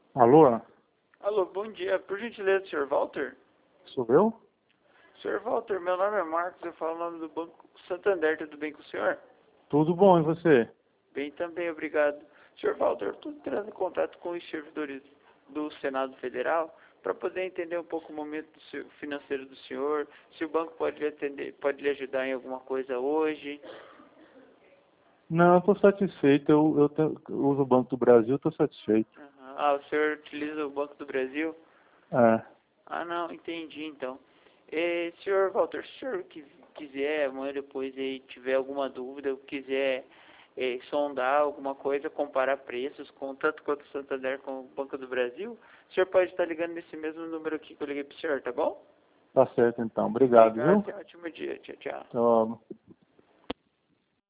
Alô? Alô, bom dia. Por gentileza, senhor Walter? Sou eu? Senhor Walter, meu nome é Marcos, eu falo o nome do Banco Santander, tudo bem com o senhor? Tudo bom, e você? Bem também, obrigado. Senhor Walter, eu estou entrando em contato com os servidores do Senado Federal para poder entender um pouco o momento financeiro do senhor, se o banco pode lhe atender, pode lhe ajudar em alguma coisa hoje. Não, estou satisfeito. Eu uso o Banco do Brasil, estou satisfeito. Aham. Ah, o senhor utiliza o Banco do Brasil? É. Ah, não, entendi então. Senhor Walter, se o senhor quiser, amanhã depois aí tiver alguma dúvida, quiser sondar alguma coisa, comparar preços com tanto quanto o Santander com o Banco do Brasil, o senhor pode estar ligando nesse mesmo número aqui que eu liguei para o senhor, tá bom? Tá certo então. Obrigado, Obrigado, viu? tenha um ótimo dia. Tchau, tchau. Tchau.